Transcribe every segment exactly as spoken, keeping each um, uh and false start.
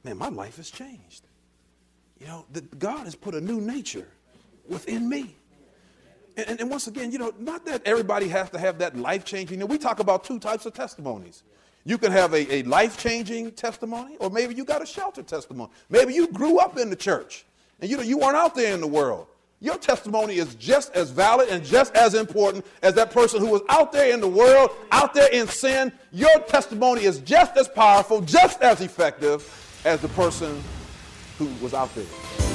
man, my life has changed. You know, the, God has put a new nature within me. And, and, and once again, you know, not that everybody has to have that life-changing. You know, we talk about two types of testimonies. You can have a, a life-changing testimony, or maybe you got a sheltered testimony. Maybe you grew up in the church, and you know, you weren't out there in the world. Your testimony is just as valid and just as important as that person who was out there in the world, out there in sin. Your testimony is just as powerful, just as effective as the person who was out there.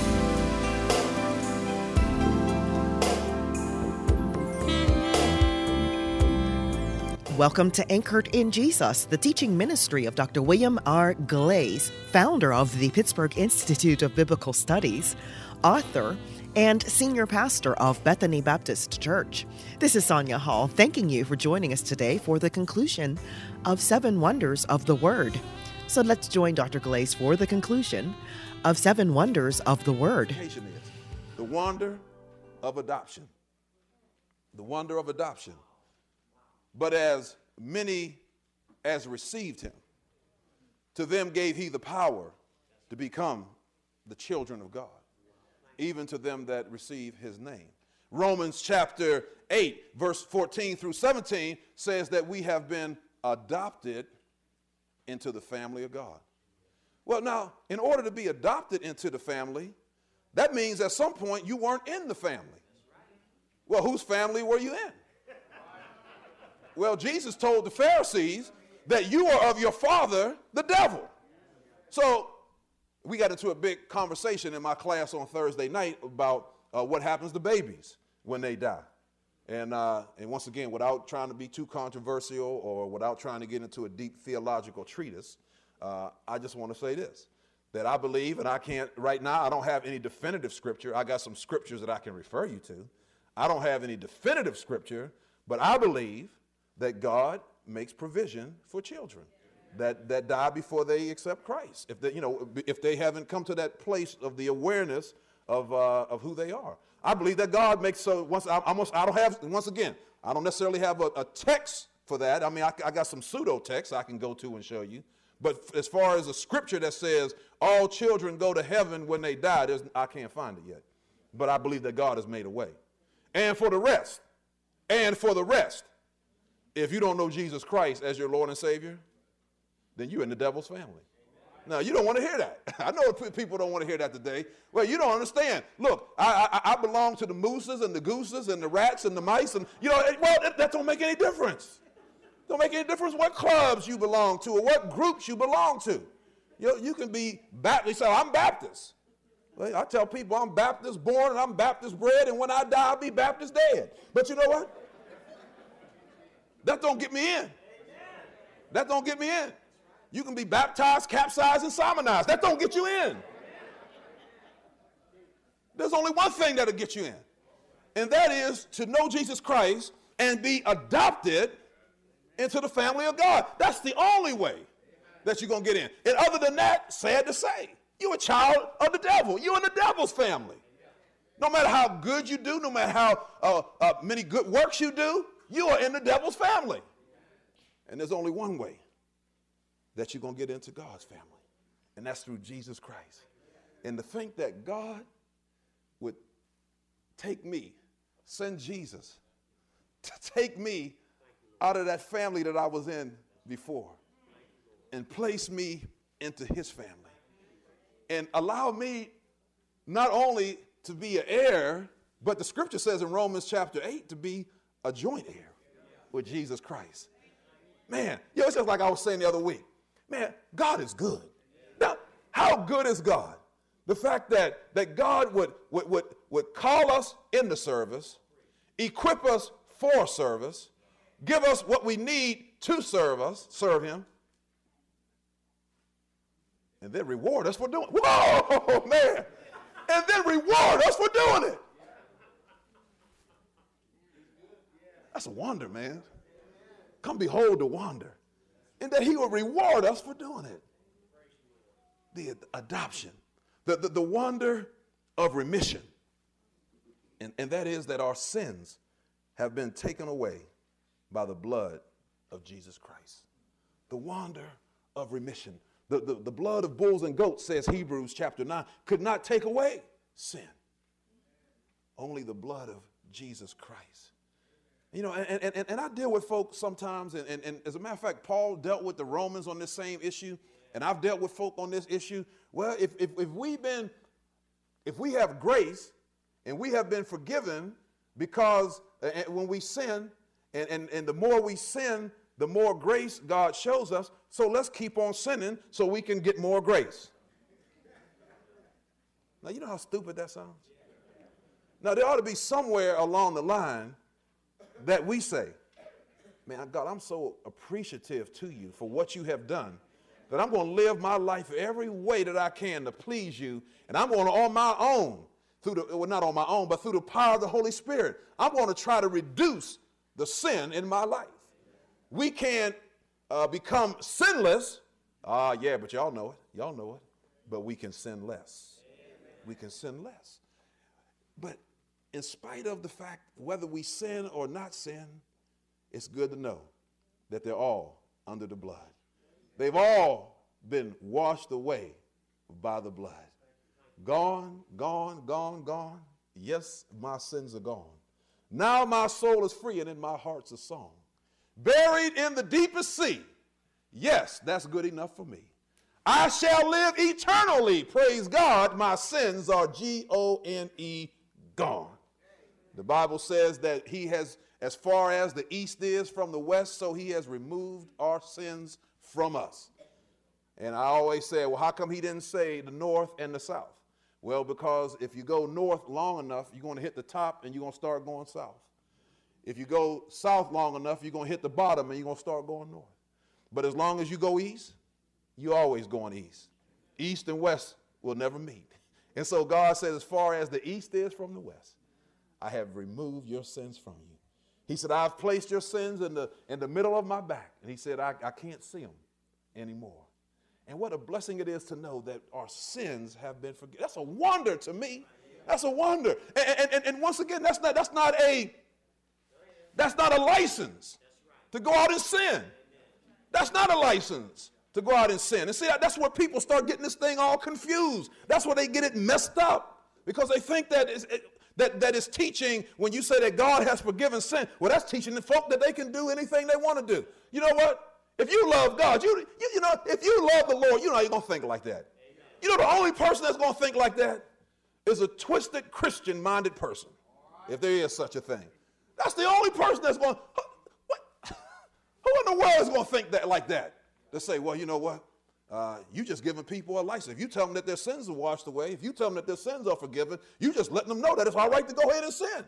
Welcome to Anchored in Jesus, the teaching ministry of Doctor William R. Glaze, founder of the Pittsburgh Institute of Biblical Studies, author, and senior pastor of Bethany Baptist Church. This is Sonia Hall, thanking you for joining us today for the conclusion of Seven Wonders of the Word. So let's join Doctor Glaze for the conclusion of Seven Wonders of the Word. The wonder of adoption. The wonder of adoption. But as many as received him, to them gave he the power to become the children of God, even to them that receive his name. Romans chapter eight, verse fourteen through seventeen says that we have been adopted into the family of God. Well, now, in order to be adopted into the family, that means at some point you weren't in the family. Well, whose family were you in? Well, Jesus told the Pharisees that you are of your father, the devil. So we got into a big conversation in my class on Thursday night about uh, what happens to babies when they die. And, uh, and once again, without trying to be too controversial or without trying to get into a deep theological treatise, uh, I just want to say this, that I believe, and I can't, right now, I don't have any definitive scripture. I got some scriptures that I can refer you to. I don't have any definitive scripture, but I believe that God makes provision for children that, that die before they accept Christ. If they, you know, if they haven't come to that place of the awareness of, uh, of who they are. I believe that God makes, so once I almost, I don't have, once again, I don't necessarily have a, a text for that. I mean, I, I got some pseudo texts I can go to and show you. But as far as a scripture that says all children go to heaven when they die, there's, I can't find it yet. But I believe that God has made a way. And for the rest, and for the rest, if you don't know Jesus Christ as your Lord and Savior, then you're in the devil's family. Now, you don't want to hear that. I know people don't want to hear that today. Well, you don't understand. Look, I, I, I belong to the mooses and the gooses and the rats and the mice. And, you know, well, that, that don't make any difference. Don't make any difference what clubs you belong to or what groups you belong to. You know, you can be Baptist. So I'm Baptist. Well, I tell people I'm Baptist born and I'm Baptist bred, and when I die, I'll be Baptist dead. But you know what? That don't get me in. That don't get me in. You can be baptized, capsized, and sermonized. That don't get you in. There's only one thing that'll get you in, and that is to know Jesus Christ and be adopted into the family of God. That's the only way that you're going to get in. And other than that, sad to say, you're a child of the devil. You're in the devil's family. No matter how good you do, no matter how uh, uh, many good works you do, you are in the devil's family. And there's only one way that you're going to get into God's family, and that's through Jesus Christ. And to think that God would take me, send Jesus to take me out of that family that I was in before and place me into his family and allow me not only to be an heir, but the scripture says in Romans chapter eight to be a joint heir with Jesus Christ. Man, you know, it's just like I was saying the other week. Man, God is good. Now, how good is God? The fact that, that God would, would, would, would call us in the service, equip us for service, give us what we need to serve us, serve him, and then reward us for doing it. Whoa, man. And then reward us for doing it. That's a wonder, man. Come behold the wonder. And that he will reward us for doing it. The adoption. The, the, the wonder of remission. And, and that is that our sins have been taken away by the blood of Jesus Christ. The wonder of remission. The, the, the blood of bulls and goats, says Hebrews chapter nine, could not take away sin. Only the blood of Jesus Christ. You know, and, and, and I deal with folks sometimes, and, and, and as a matter of fact, Paul dealt with the Romans on this same issue, and I've dealt with folk on this issue. Well, if, if, if we've been, if we have grace and we have been forgiven because uh, when we sin, and, and, and the more we sin, the more grace God shows us, so let's keep on sinning so we can get more grace. Now, you know how stupid that sounds? Now, there ought to be somewhere along the line that we say, man, God, I'm so appreciative to you for what you have done that I'm going to live my life every way that I can to please you, and I'm going to, on my own, through the, well, not on my own, but through the power of the Holy Spirit, I'm going to try to reduce the sin in my life. We can't uh, become sinless. Ah, uh, yeah, but y'all know it. Y'all know it. But we can sin less. We can sin less. But in spite of the fact whether we sin or not sin, it's good to know that they're all under the blood. They've all been washed away by the blood. Gone, gone, gone, gone. Yes, my sins are gone. Now my soul is free and in my heart's a song. Buried in the deepest sea. Yes, that's good enough for me. I shall live eternally. Praise God, my sins are G O N E, gone. The Bible says that he has, as far as the east is from the west, so he has removed our sins from us. And I always say, well, how come he didn't say the north and the south? Well, because if you go north long enough, you're going to hit the top and you're going to start going south. If you go south long enough, you're going to hit the bottom and you're going to start going north. But as long as you go east, you're always going east. East and west will never meet. And so God says, as far as the east is from the west, I have removed your sins from you. He said, I've placed your sins in the, in the middle of my back. And he said, I, I can't see them anymore. And what a blessing it is to know that our sins have been forgiven. That's a wonder to me. That's a wonder. And, and, and once again, that's not, that's not a, that's not a license to go out and sin. That's not a license to go out and sin. And see, that's where people start getting this thing all confused. That's where they get it messed up, because they think that is, that, that is teaching when you say that God has forgiven sin. Well, that's teaching the folk that they can do anything they want to do. You know what? If you love God, you, you, you know, if you love the Lord, you know you're going to think like that. Amen. You know, the only person that's going to think like that is a twisted Christian-minded person, right, if there is such a thing. That's the only person that's going, what? Who in the world is going to think that like that? To say, well, you know what? Uh, you just giving people a license. If you tell them that their sins are washed away, if you tell them that their sins are forgiven, you just letting them know that it's all right to go ahead and sin.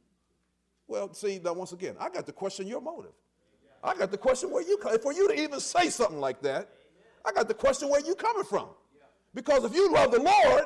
Well, see, now once again, I got to question your motive. I got to question where you come. For you to even say something like that, I got to question where you coming from. Because if you love the Lord,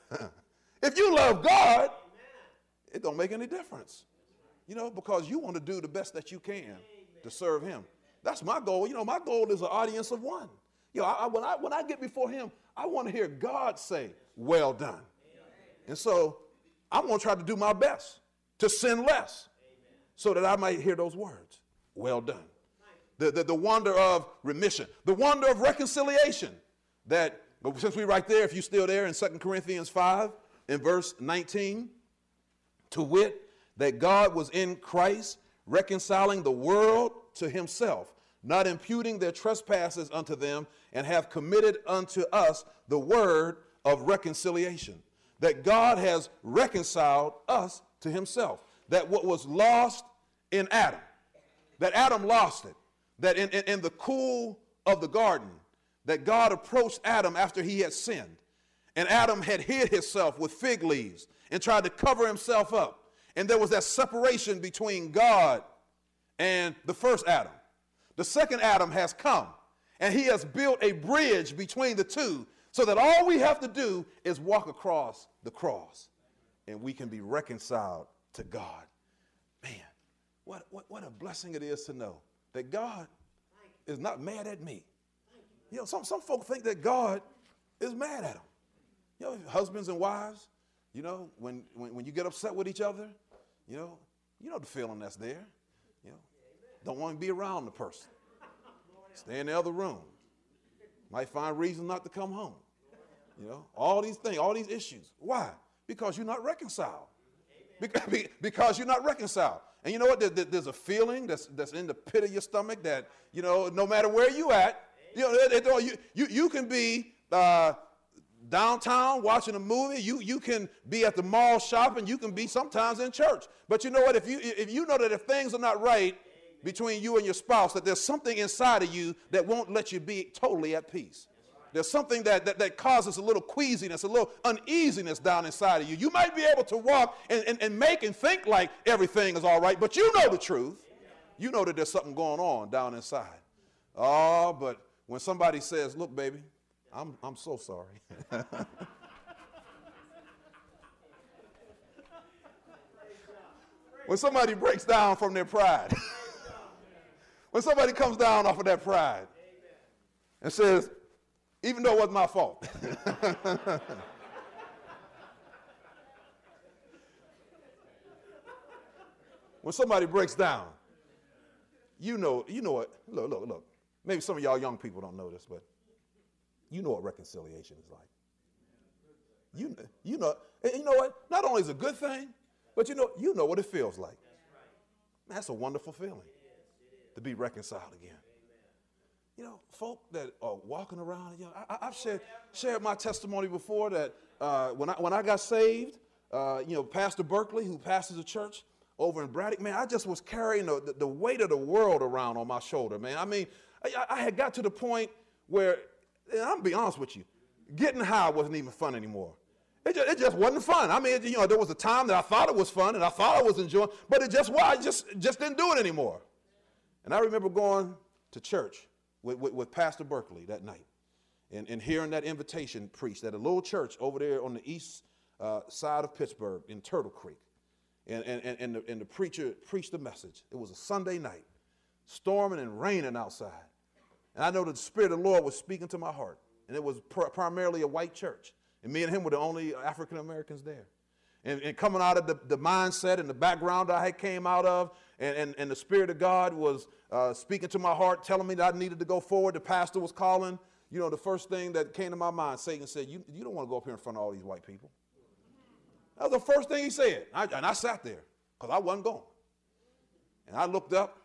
if you love God, it don't make any difference. You know, because you want to do the best that you can to serve him. That's my goal. You know, my goal is an audience of one. You know, I, I, when, I, when I get before him, I want to hear God say, well done. And so I'm going to try to do my best to sin less so that I might hear those words, well done. The, the, the wonder of remission, the wonder of reconciliation. That, but since we're right there, if you're still there in Second Corinthians five, in verse nineteen, to wit, that God was in Christ, reconciling the world to himself, not imputing their trespasses unto them, and have committed unto us the word of reconciliation. That God has reconciled us to himself. That what was lost in Adam, that Adam lost it. That in, in, in the cool of the garden, that God approached Adam after he had sinned. And Adam had hid himself with fig leaves and tried to cover himself up. And there was that separation between God and the first Adam. The second Adam has come, and he has built a bridge between the two, so that all we have to do is walk across the cross, and we can be reconciled to God. Man, what, what, what a blessing it is to know that God is not mad at me. You know, some, some folk think that God is mad at them. You know, husbands and wives, you know, when, when, when you get upset with each other, you know, you know the feeling that's there. You know, don't want to be around the person. Stay in the other room. Might find reason not to come home. You know, all these things, all these issues. Why? Because you're not reconciled. Because, because you're not reconciled. And you know what? There, there's a feeling that's, that's in the pit of your stomach that, you know, no matter where you at, you know, it, it, you, you, you can be uh, downtown watching a movie. You, you can be at the mall shopping. You can be sometimes in church. But you know what? If you, if you know that if things are not right between you and your spouse, that there's something inside of you that won't let you be totally at peace. There's something that, that, that causes a little queasiness, a little uneasiness down inside of you. You might be able to walk and, and, and make and think like everything is all right, but you know the truth. You know that there's something going on down inside. Oh, but when somebody says, look, baby, I'm, I'm so sorry. When somebody breaks down from their pride, when somebody comes down off of that pride and says, even though it wasn't my fault. When somebody breaks down, you know, you know what, look, look, look. Maybe some of y'all young people don't know this, but you know what reconciliation is like. You, you know, and you know what? Not only is it a good thing, but you know, you know what it feels like. That's a wonderful feeling to be reconciled again. You know, folk that are walking around, you know, I, I've shared, shared my testimony before that uh, when, I, when I got saved, uh, you know, Pastor Berkeley, who pastors a church over in Braddock, man, I just was carrying the, the, the weight of the world around on my shoulder, man. I mean, I, I had got to the point where, and I'm going to be honest with you, getting high wasn't even fun anymore. It just, it just wasn't fun. I mean, you know, there was a time that I thought it was fun and I thought I was enjoying, but it just was, I just, just didn't do it anymore. And I remember going to church With, with, with Pastor Berkeley that night and, and hearing that invitation preached at a little church over there on the east uh, side of Pittsburgh in Turtle Creek. And, and, and, and, the, and the preacher preached the message. It was a Sunday night, storming and raining outside. And I know that the Spirit of the Lord was speaking to my heart. And it was pr- primarily a white church. And me and him were the only African Americans there. And, and coming out of the, the mindset and the background I had came out of, and, and, and the Spirit of God was uh, speaking to my heart, telling me that I needed to go forward. The pastor was calling. You know, the first thing that came to my mind, Satan said, you, you don't want to go up here in front of all these white people. That was the first thing he said. I, and I sat there because I wasn't going. And I looked up,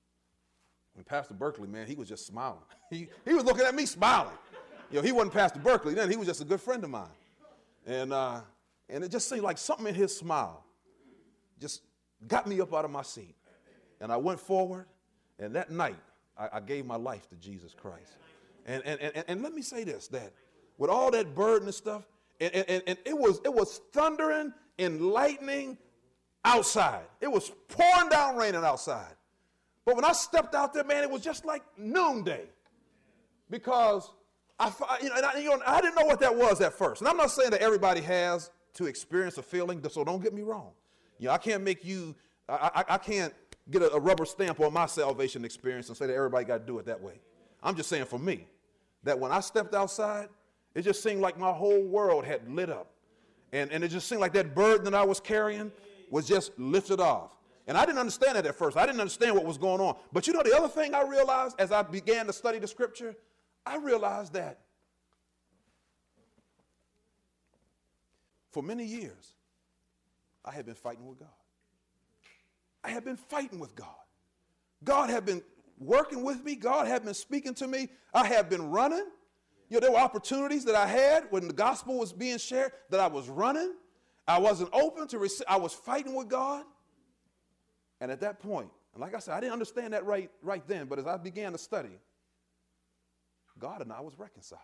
and Pastor Berkeley, man, he was just smiling. He, he was looking at me smiling. You know, he wasn't Pastor Berkeley then. He was just a good friend of mine. And, uh, and it just seemed like something in his smile just got me up out of my seat. And I went forward, and that night, I, I gave my life to Jesus Christ. And, and, and, and let me say this, that with all that burden and stuff, and, and, and it was it was thundering and lightning outside. It was pouring down raining outside. But when I stepped out there, man, it was just like noonday. Because I, you know, and I, you know, I didn't know what that was at first. And I'm not saying that everybody has to experience a feeling, so don't get me wrong. You know, I can't make you, I, I, I can't get a, a rubber stamp on my salvation experience and say that everybody got to do it that way. I'm just saying for me, that when I stepped outside, it just seemed like my whole world had lit up. And, and it just seemed like that burden that I was carrying was just lifted off. And I didn't understand it at first. I didn't understand what was going on. But you know, the other thing I realized as I began to study the scripture, I realized that for many years, I had been fighting with God. I had been fighting with God. God had been working with me. God had been speaking to me. I had been running. You know, there were opportunities that I had when the gospel was being shared that I was running. I wasn't open to receive. I was fighting with God. And at that point, and like I said, I didn't understand that right, right then, but as I began to study, God and I was reconciled.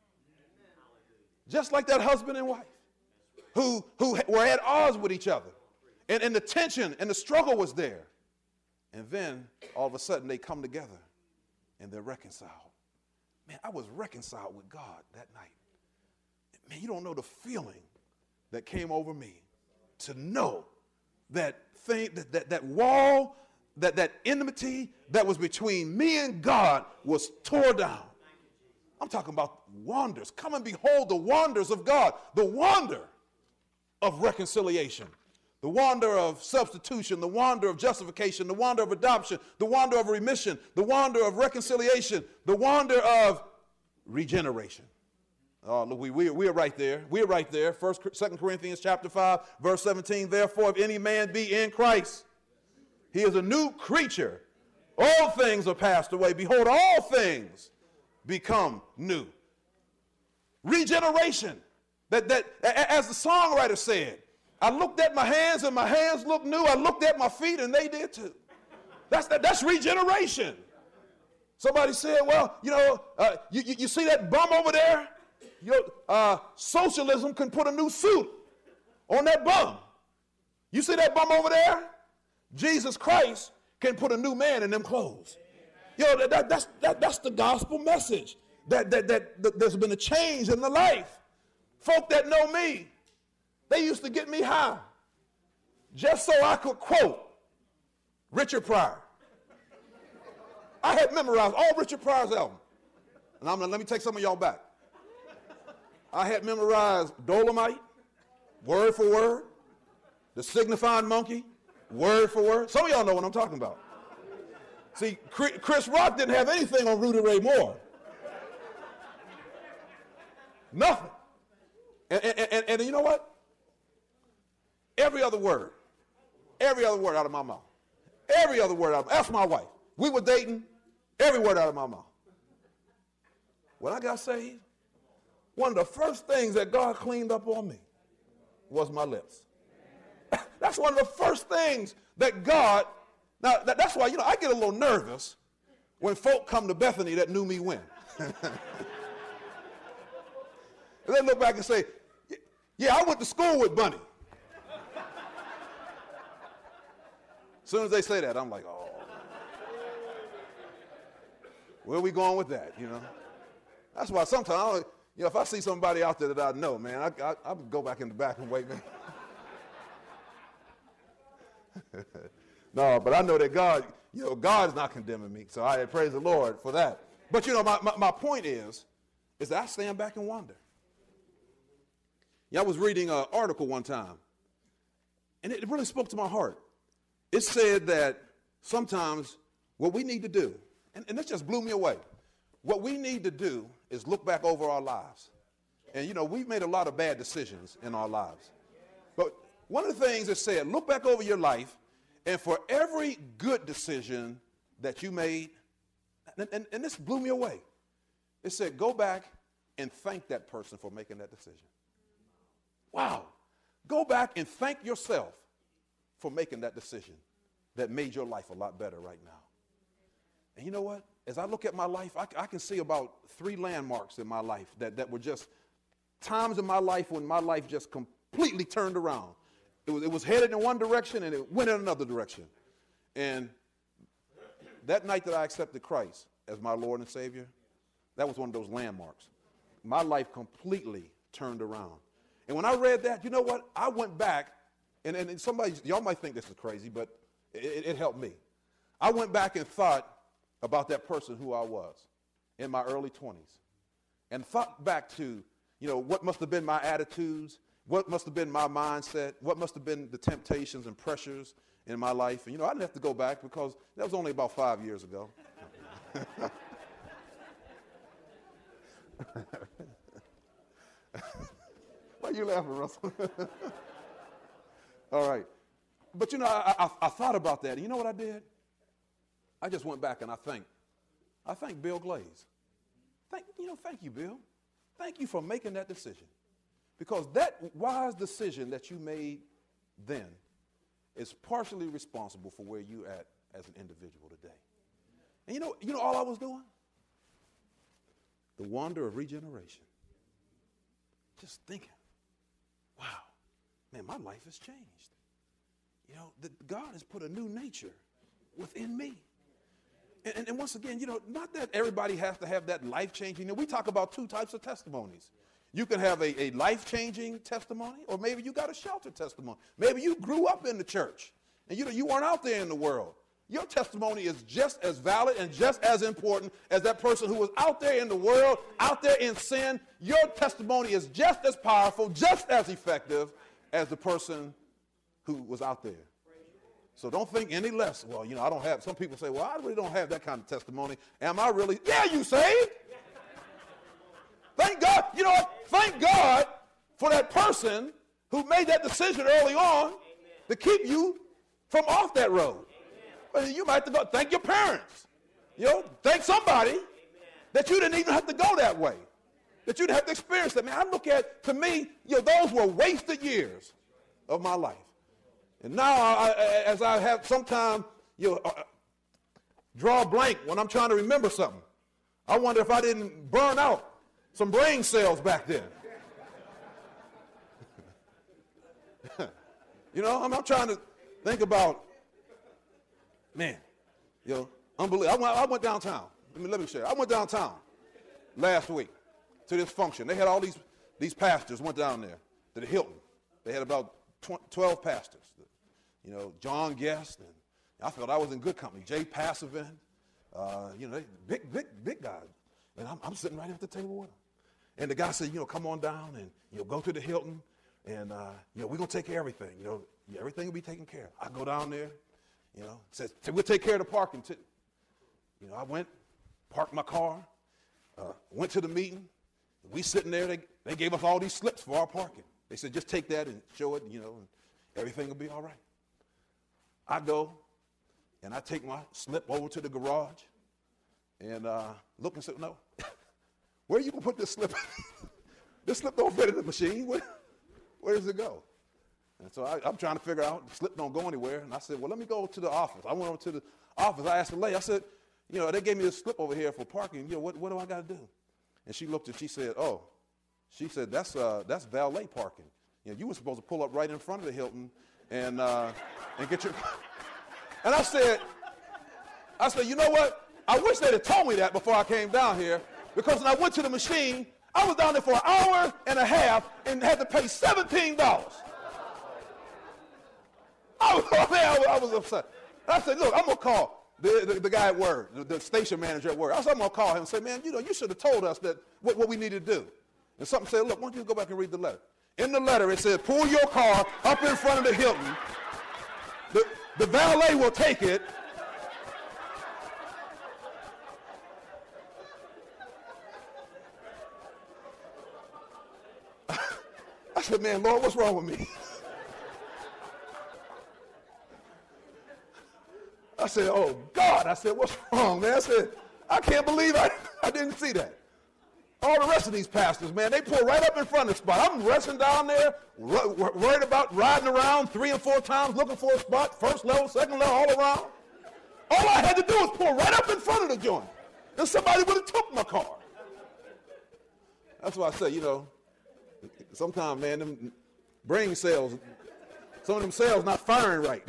Just like that husband and wife who, who were at odds with each other. And, and the tension and the struggle was there. And then all of a sudden they come together and they're reconciled. Man, I was reconciled with God that night. Man, you don't know the feeling that came over me to know that thing, that, that, that wall, that, that enmity that was between me and God was tore down. I'm talking about wonders. Come and behold the wonders of God, the wonder of reconciliation, the wonder of substitution, the wonder of justification, the wonder of adoption, the wonder of remission, the wonder of reconciliation, the wonder of regeneration. Oh, look, we, we, we are right there. We are right there. First, Second Corinthians chapter five, verse seventeen. Therefore, if any man be in Christ, he is a new creature. All things are passed away. Behold, all things become new. Regeneration. That, that, as the songwriter said, I looked at my hands and my hands looked new. I looked at my feet and they did too. That's, that, that's regeneration. Somebody said, well, you know, uh, you, you, you see that bum over there? Your, uh, socialism can put a new suit on that bum. You see that bum over there? Jesus Christ can put a new man in them clothes. You know, that, that, that's, that, that's the gospel message. That, that, that, that there's been a change in the life. Folk that know me, they used to get me high just so I could quote Richard Pryor. I had memorized all Richard Pryor's albums. And I'm gonna, let me take some of y'all back. I had memorized Dolomite, word for word. The Signifying Monkey, word for word. Some of y'all know what I'm talking about. See, Chris Rock didn't have anything on Rudy Ray Moore. Nothing. And, and, and, and you know what? Every other word, every other word out of my mouth, every other word out of my mouth. Ask my wife. We were dating, every word out of my mouth. When I got saved, one of the first things that God cleaned up on me was my lips. That's one of the first things that God, now that, that's why, you know, I get a little nervous when folk come to Bethany that knew me when. And they look back and say, yeah, I went to school with Bunny. As soon as they say that, I'm like, oh. Where are we going with that, you know? That's why sometimes, I don't, you know, if I see somebody out there that I know, man, I, I, I would go back in the back and wait, man. No, but I know that God, you know, God is not condemning me, so I praise the Lord for that. But, you know, my, my, my point is, is that I stand back and wonder. Yeah, I was reading an article one time, and it really spoke to my heart. It said that sometimes what we need to do, and, and this just blew me away, what we need to do is look back over our lives. And, you know, we've made a lot of bad decisions in our lives. But one of the things it said, look back over your life, and for every good decision that you made, and, and, and this blew me away. It said, go back and thank that person for making that decision. Wow. Go back and thank yourself for making that decision that made your life a lot better right now. And you know what? As I look at my life, I, I can see about three landmarks in my life that, that were just times in my life when my life just completely turned around. It was, it was headed in one direction and it went in another direction. And that night that I accepted Christ as my Lord and Savior, that was one of those landmarks. My life completely turned around. And when I read that, you know what? I went back, and, and somebody, y'all might think this is crazy, but it, it helped me. I went back and thought about that person who I was in my early twenties, and thought back to, you know, what must have been my attitudes, what must have been my mindset, what must have been the temptations and pressures in my life. And, you know, I didn't have to go back because that was only about five years ago. Why are you laughing, Russell? All right. But, you know, I, I, I thought about that. And you know what I did? I just went back and I thanked. I thanked Bill Glaze. Thank, you know, thank you, Bill. Thank you for making that decision. Because that wise decision that you made then is partially responsible for where you're at as an individual today. And you know, you know all I was doing? The wonder of regeneration. Just thinking, wow, man, my life has changed. You know, the, God has put a new nature within me. And, and, and once again, you know, not that everybody has to have that life-changing. You know, we talk about two types of testimonies. You can have a, a life-changing testimony, or maybe you got a shelter testimony. Maybe you grew up in the church, and you know, you weren't out there in the world. Your testimony is just as valid and just as important as that person who was out there in the world, out there in sin. Your testimony is just as powerful, just as effective as the person who was out there. So don't think any less. Well, you know, I don't have, some people say, well, I really don't have that kind of testimony. Am I really? Yeah, you saved. Thank God. You know what? Thank God for that person who made that decision early on Amen. To keep you from off that road. Amen. You might have to go thank your parents. You know, thank somebody Amen. That you didn't even have to go that way. That you didn't have to experience that. Man, I look at, to me, you know, those were wasted years of my life. And now, I, I, as I have sometimes, you know, uh, draw a blank when I'm trying to remember something, I wonder if I didn't burn out some brain cells back then. You know, I'm, I'm trying to think about, man, you know, unbelievable. I went, I went downtown. Let me, let me share. I went downtown last week to this function. They had all these, these pastors went down there to the Hilton. They had about twelve pastors. You know, John Guest, and I felt I was in good company. Jay Passavant, uh, you know, they, big, big, big guys. And I'm, I'm sitting right at the table with them. And the guy said, you know, come on down and, you know, go to the Hilton, and, uh, you know, we're going to take care of everything. You know, everything will be taken care of. I go down there, you know, says, we'll take care of the parking too. You know, I went, parked my car, uh, went to the meeting. We sitting there, they, they gave us all these slips for our parking. They said, just take that and show it, you know, and everything will be all right. I go, and I take my slip over to the garage, and uh, look and say, no, where are you going to put this slip? This slip don't fit in the machine. Where, where does it go? And so I, I'm trying to figure out, the slip don't go anywhere. And I said, well, let me go to the office. I went over to the office. I asked the lady, I said, you know, they gave me this slip over here for parking. You know, what, what do I got to do? And she looked and she said, oh, she said, that's uh, that's valet parking. You know, you were supposed to pull up right in front of the Hilton and uh, and get your. And I said, I said, you know what? I wish they'd have told me that before I came down here, because when I went to the machine, I was down there for an hour and a half and had to pay seventeen dollars. I was, oh man, I was, I was upset. And I said, look, I'm going to call the, the, the guy at Word, the, the station manager at Word. I said, I'm going to call him and say, man, you know, you should have told us that what, what we needed to do. And something said, look, why don't you go back and read the letter? In the letter, it said, pull your car up in front of the Hilton. The, the valet will take it. I said, man, Lord, what's wrong with me? I said, oh, God. I said, what's wrong, man? I said, I can't believe I, I didn't see that. All the rest of these pastors, man, they pull right up in front of the spot. I'm resting down there, worried about riding around three and four times looking for a spot, first level, second level, all around. All I had to do was pull right up in front of the joint, and somebody would have took my car. That's why I say, you know, sometimes, man, them brain cells, some of them cells not firing right.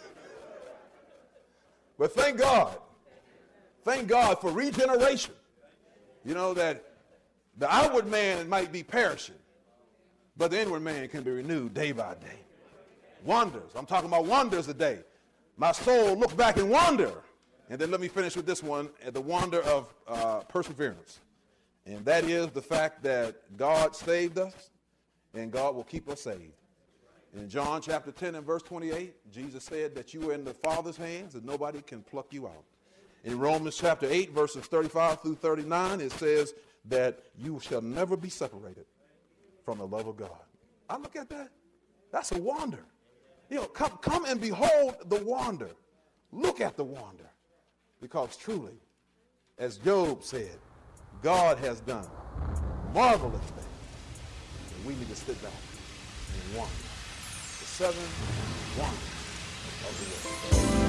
But thank God, thank God for regeneration. You know, that the outward man might be perishing, but the inward man can be renewed day by day. Wonders. I'm talking about wonders today. My soul looks back in wonder. And then let me finish with this one, the wonder of uh, perseverance. And that is the fact that God saved us, and God will keep us saved. In John chapter ten and verse twenty-eight, Jesus said that you are in the Father's hands and nobody can pluck you out. In Romans chapter eight, verses thirty-five through thirty-nine, it says that you shall never be separated from the love of God. I look at that. That's a wonder. You know, come, come and behold the wonder. Look at the wonder. Because truly, as Job said, God has done marvelous things. And we need to sit back and wonder. The seven wonders of the world.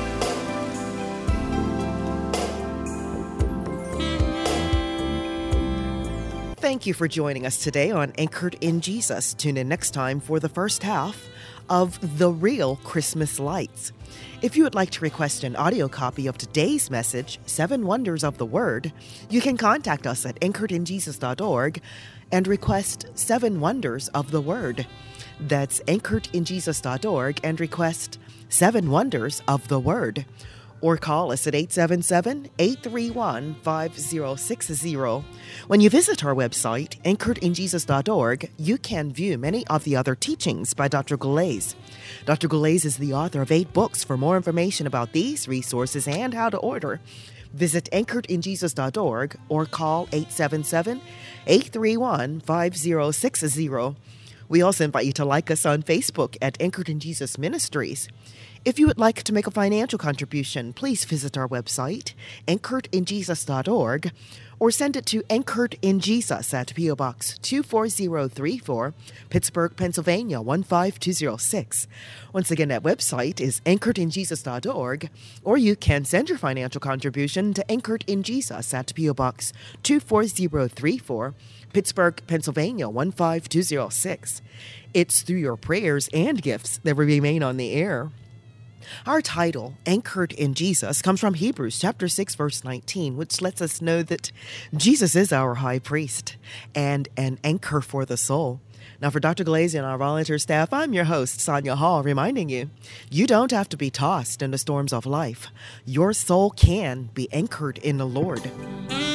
Thank you for joining us today on Anchored in Jesus. Tune in next time for the first half of The Real Christmas Lights. If you would like to request an audio copy of today's message, Seven Wonders of the Word, you can contact us at anchored in jesus dot org and request Seven Wonders of the Word. That's anchored in jesus dot org and request Seven Wonders of the Word. Or call us at eight seven seven, eight three one, five zero six zero. When you visit our website, anchored in jesus dot org, you can view many of the other teachings by Doctor Gullais. Doctor Gullais is the author of eight books. For more information about these resources and how to order, Visit anchored in jesus dot org or call eight seven seven, eight three one, five zero six zero. We also invite you to like us on Facebook at Anchored in Jesus Ministries. If you would like to make a financial contribution, please visit our website, anchored in jesus dot org, or send it to Anchored in Jesus at P O. Box two four zero three four, Pittsburgh, Pennsylvania one five two zero six. Once again, that website is anchored in jesus dot org, or you can send your financial contribution to Anchored in Jesus at P O. Box two four zero three four, Pittsburgh, Pennsylvania one five two zero six. It's through your prayers and gifts that we remain on the air. Our title, Anchored in Jesus, comes from Hebrews chapter six, verse nineteen, which lets us know that Jesus is our high priest and an anchor for the soul. Now, for Doctor Glaze and our volunteer staff, I'm your host, Sonia Hall, reminding you, you don't have to be tossed in the storms of life. Your soul can be anchored in the Lord.